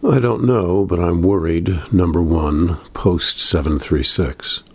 I don't know, but I'm worried. Number one, post 736.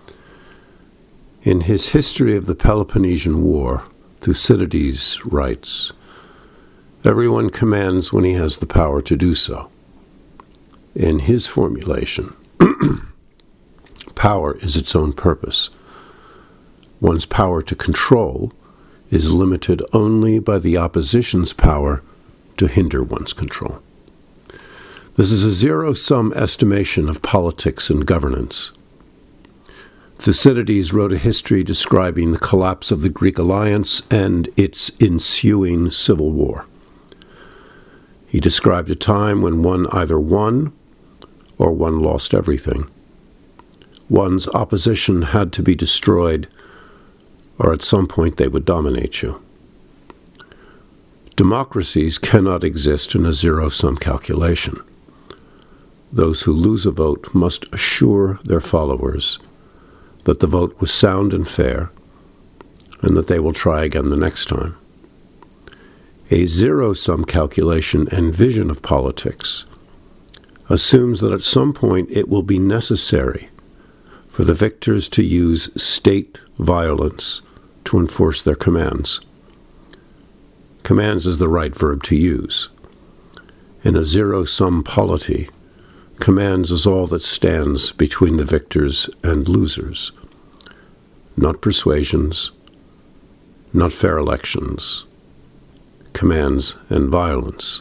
In his History of the Peloponnesian War, Thucydides writes, "Everyone commands when he has the power to do so." In his formulation, power is its own purpose. One's power to control is limited only by the opposition's power to hinder one's control. This is a zero-sum estimation of politics and governance. Thucydides wrote a history describing the collapse of the Greek alliance and its ensuing civil war. He described a time when one either won or one lost everything. One's opposition had to be destroyed, or at some point they would dominate you. Democracies cannot exist in a zero-sum calculation. Those who lose a vote must assure their followers that the vote was sound and fair, and that they will try again the next time. A zero-sum calculation and vision of politics assumes that at some point it will be necessary for the victors to use state violence to enforce their commands. Commands is the right verb to use. In a zero-sum polity, commands is all that stands between the victors and losers. Not persuasions, not fair elections, commands and violence.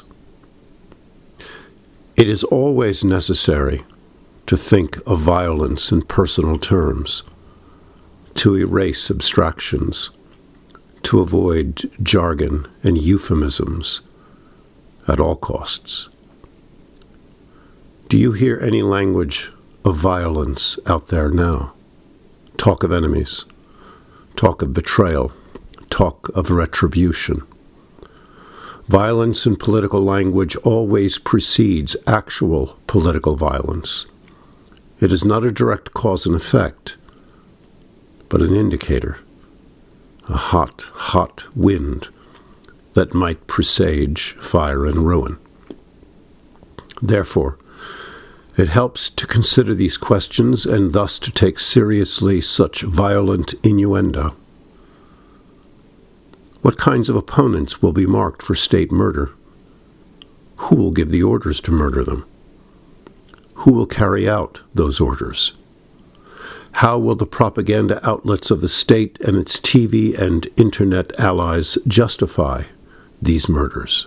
It is always necessary to think of violence in personal terms, to erase abstractions, to avoid jargon and euphemisms at all costs. Do you hear any language of violence out there now? Talk of enemies, talk of betrayal, talk of retribution. Violence in political language always precedes actual political violence. It is not a direct cause and effect, but an indicator, a hot, hot wind that might presage fire and ruin. Therefore, it helps to consider these questions and thus to take seriously such violent innuendo. What kinds of opponents will be marked for state murder? Who will give the orders to murder them? Who will carry out those orders? How will the propaganda outlets of the state and its TV and internet allies justify these murders?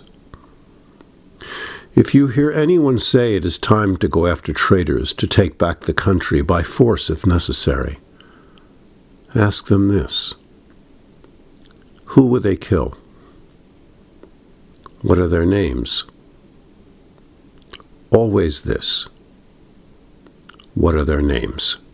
If you hear anyone say it is time to go after traitors, to take back the country by force if necessary, ask them this. Who will they kill? What are their names? Always this. What are their names?